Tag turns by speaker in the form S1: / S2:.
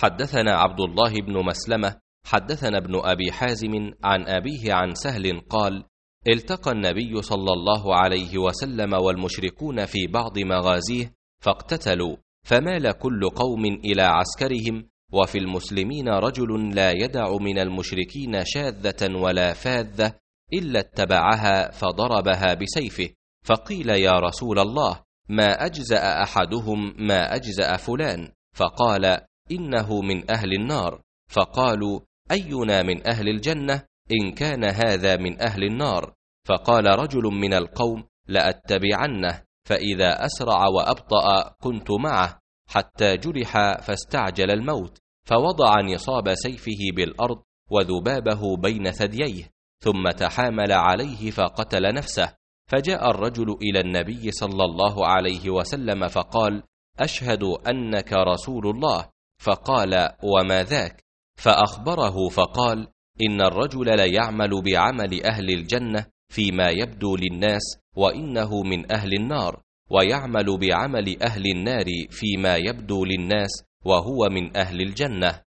S1: حدثنا عبد الله بن مسلمة حدثنا ابن أبي حازم عن أبيه عن سهل قال: التقى النبي صلى الله عليه وسلم والمشركون في بعض مغازيه فاقتتلوا، فمال كل قوم إلى عسكرهم، وفي المسلمين رجل لا يدع من المشركين شاذة ولا فاذة إلا اتبعها فضربها بسيفه، فقيل: يا رسول الله، ما أجزأ أحدهم ما أجزأ فلان؟ فقال: إنه من أهل النار. فقالوا: أينا من أهل الجنة إن كان هذا من أهل النار؟ فقال رجل من القوم: لأتبعنه، فإذا أسرع وأبطأ كنت معه، حتى جرح فاستعجل الموت، فوضع نصاب سيفه بالأرض وذبابه بين ثدييه، ثم تحامل عليه فقتل نفسه. فجاء الرجل إلى النبي صلى الله عليه وسلم فقال: أشهد أنك رسول الله. فقال: وما ذاك؟ فأخبره فقال: إن الرجل ليعمل بعمل أهل الجنة فيما يبدو للناس، وإنه من أهل النار، ويعمل بعمل أهل النار فيما يبدو للناس، وهو من أهل الجنة.